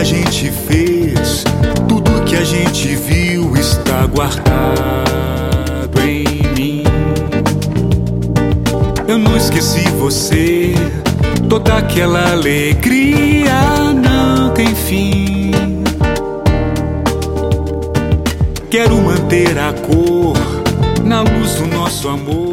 a gente fez, tudo que a gente viu está guardado em mim. Eu não esqueci você, toda aquela alegria não tem fim. Quero manter a cor na luz do nosso amor.